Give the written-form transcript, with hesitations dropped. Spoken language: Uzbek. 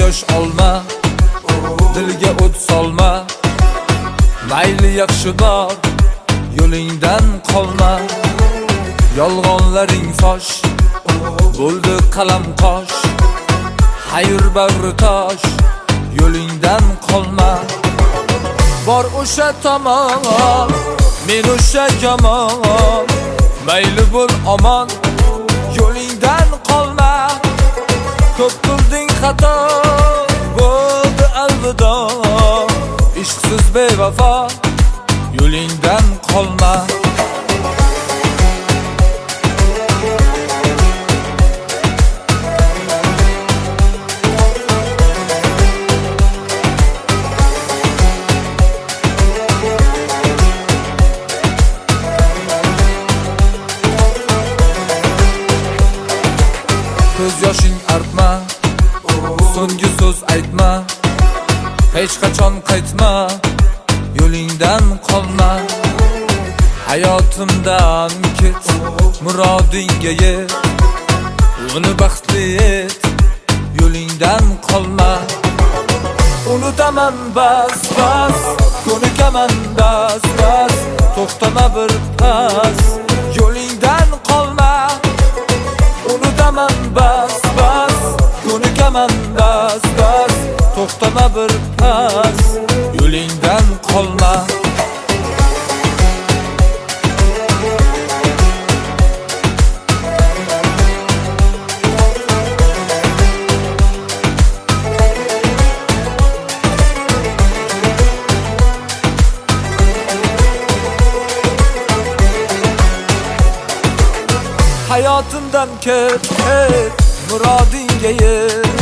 yosh olma, dilga o't solma. Mayli yaxshi bor, yo'lingdan qolma. Yolg'onlaring fosh, bo'ldi qalam qosh. Xayr bag'ri tosh, yo'lingdan qolma. Bor o'sha tomon, men o'sha kamon. Mayli bo'l omon, yo'lingdan qolma. Ko'p qilding xato, bo'ldi alvido. Ishqsiz bevafo, yo'lingdan qolma. Ko'z yoshing artma, so'nggi so'z aytma. Hech qachon qaytma, yo'lingdan qolma. Hayotimdan ket, murodingga yet. Uni baxtli et, yo'lingdan qolma. Unutaman bas bas, ko'nikaman bas bas. To'xtama bir pas, yo'lingdan qolma. Unutaman bas bas, ko'nikaman bas bas. To'xtama bir pas, yo'lingdan qolma. Hayotimdan ket, murodingga yet.